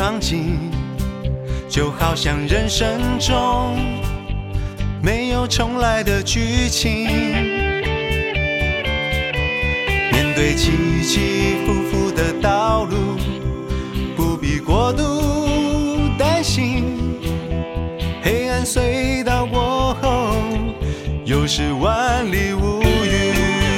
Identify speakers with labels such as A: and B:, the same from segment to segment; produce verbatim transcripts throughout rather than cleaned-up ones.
A: 场景，就好像人生中没有重来的剧情。面对起起伏伏的道路，不必过度担心，黑暗隧道过后，又是万里无云。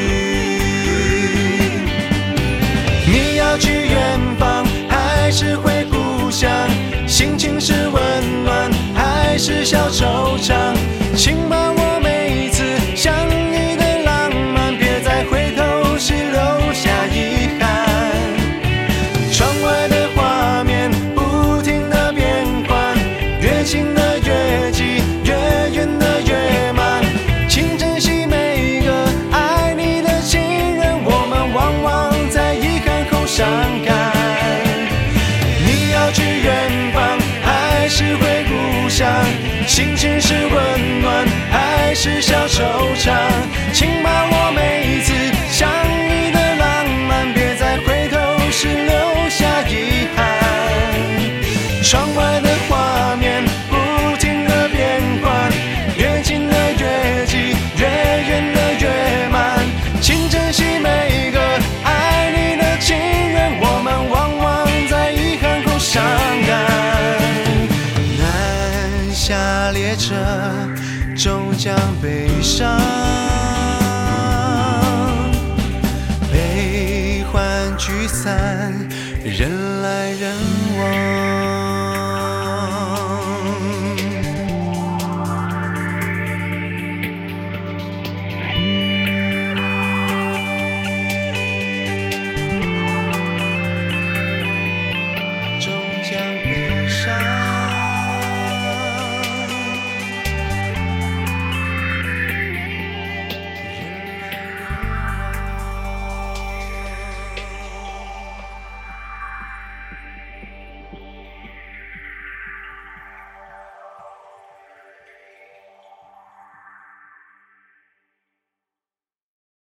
A: 你要去远方，还是回故乡？心情是温暖，还是小惆怅？请把我每一次相遇的浪漫，别再回头时留下遗憾。窗外的画面不停地变换，越近的越急，越远的越慢。请珍惜每一个爱你的情人，我们往往在遗憾后伤感。你要去远方，还是回故乡？心情是温暖，还是小惆怅？请把我每一次相遇的浪漫，别再回头时留下遗憾。窗外的画面不停地变换，越近的越急，越远的越慢。请珍惜每一个爱你的情人，我们往往在遗憾后伤感。南下列车终将悲伤，悲欢聚散，人来人往。